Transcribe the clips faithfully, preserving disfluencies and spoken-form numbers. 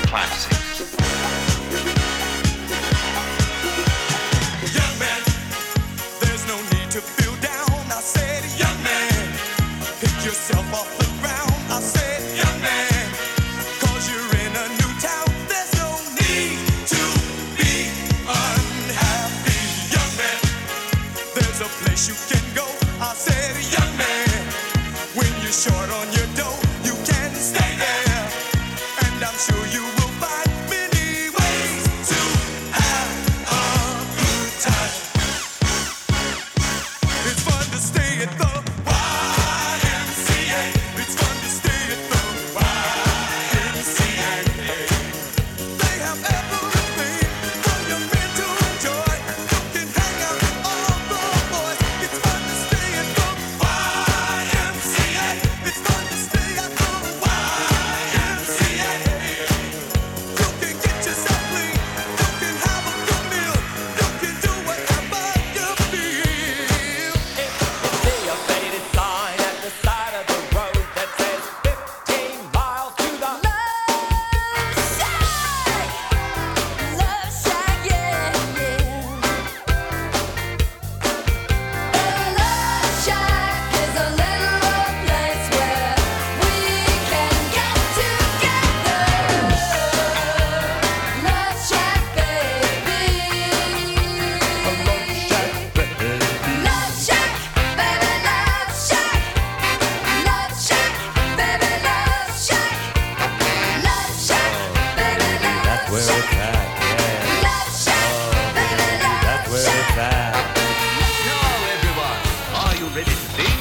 classics. Young man, there's no need to feel down. I said, young man, pick yourself off the ground. I said, young man, cause you're in a new town. There's no need to be unhappy. Young man, there's a place you can go. I said, young man, when you're short on your dough, you can stay there. And I'm sure you will find many ways to have a good time. It's fun to stay at the Y M C A. It's fun to stay at the Y M C A. They have everything for young men to enjoy. You can hang out with all the boys. It's fun to stay at the Y M C A. It's fun to stay at the Y M C A. You can get yourself clean. You can have a good meal. You can do whatever you feel. See a faded sign at the side of the road that says fifteen miles to the Love Shack, yeah, yeah. The Love Shack is a little place where we can get together. Love Shack, baby. Love Shack, baby, Love Shack. Love Shack, baby, Love Shack. Love Shack, baby, That's Love where Shack. it's at, yeah. Love Shack, baby, Love That's where Shack. it's at. Now, everyone, are you ready to sing?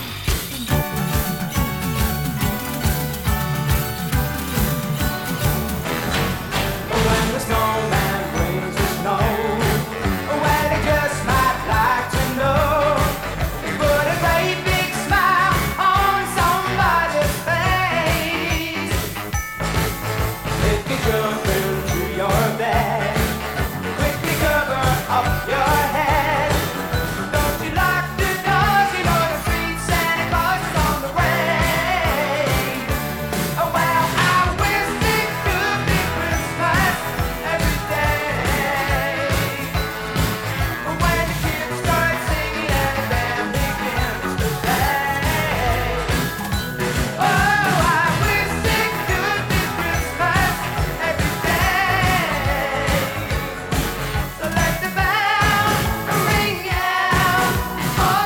When the snowman brings the snow, well, they just might like to know. Put a great big smile on somebody's face. If you jump into your bed, quickly cover up your head. Don't you lock the doors, you know the sweet Santa Claus is on the way. Oh, well, I wish it could be Christmas every day. When the kids start singing and the band begins to play. Oh, I wish it could be Christmas every day. So let the bell ring out for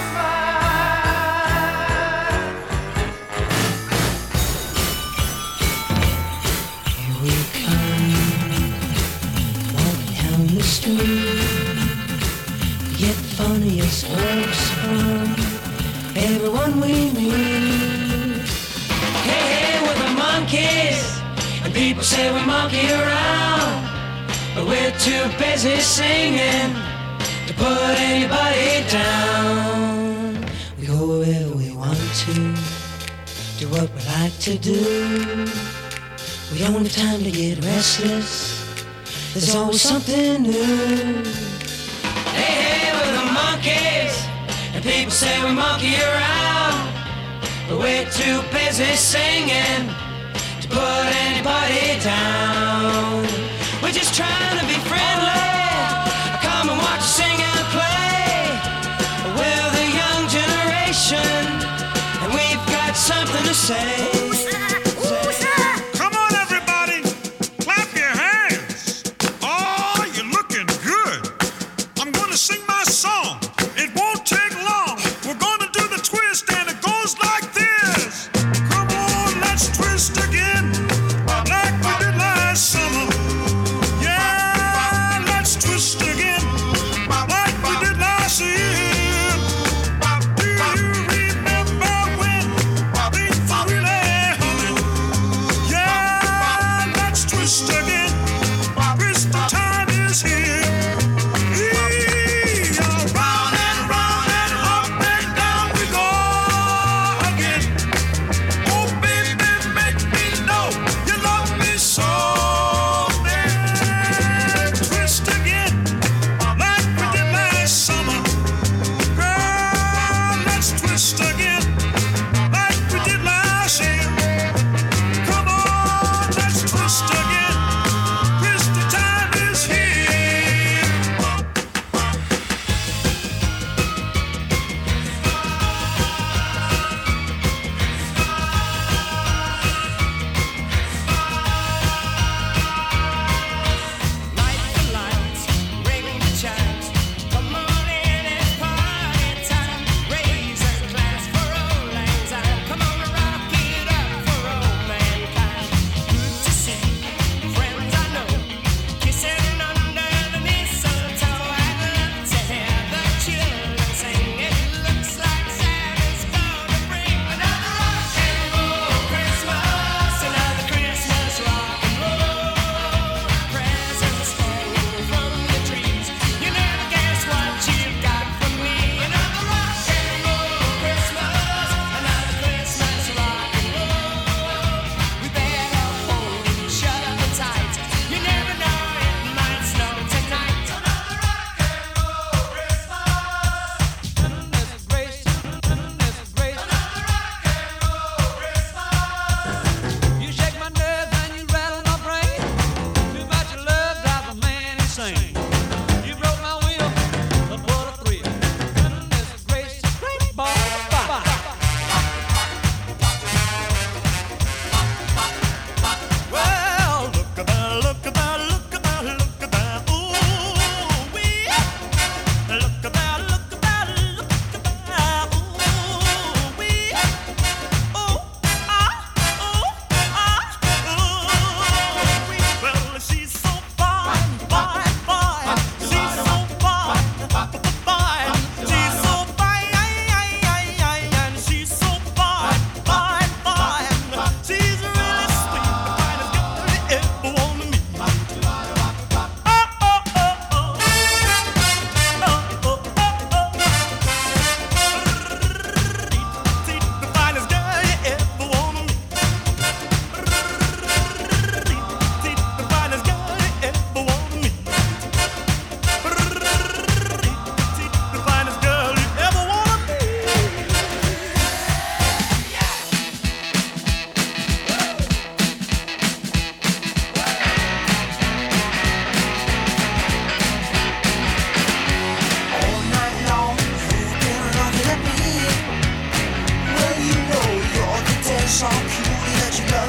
Christmas. Here we come, walking down the street. Get the funniest looks from everyone we meet. Hey, hey, we're the monkeys, and people say we monkey around, but we're too busy singing to put anybody down. We go wherever we want to, do what we like to do. We don't have time to get restless. There's always something new. Hey, hey, we're the monkeys, and people say we monkey around, but we're too busy singing to put anybody down. We're just trying to be friendly. Come and watch us sing and play. We're the young generation, and we've got something to say. Come on, everybody, clap your hands. Oh, you're looking good. I'm gonna sing my song. It won't take long. We're gonna do the twist, and it goes like this. Come on, let's twist again, like we did last summer. Yeah,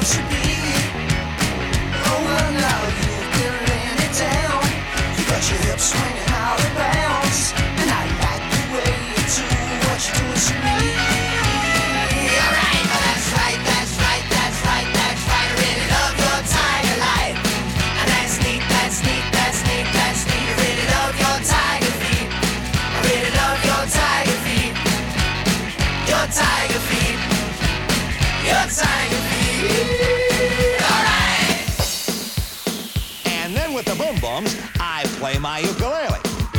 should be. Oh, well, now you've been laying it down. You got your hips swinging out of bounds, and I like the way you do what you're doing to me. Alright, that's right, that's right, that's right, that's right. I really love your tiger life, and that's neat, that's neat, that's neat, that's neat. I really love your tiger feet. I really love your tiger feet. Your tiger feet. Your tiger feet. Alright. And then with the boom bombs, I play my ukulele.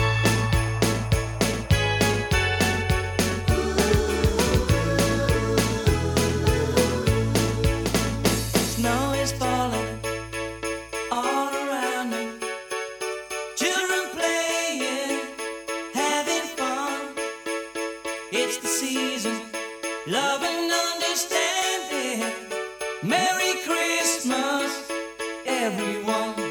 Snow is falling all around me. Children playing, having fun. It's the season, love and understanding. Merry Christmas, everyone.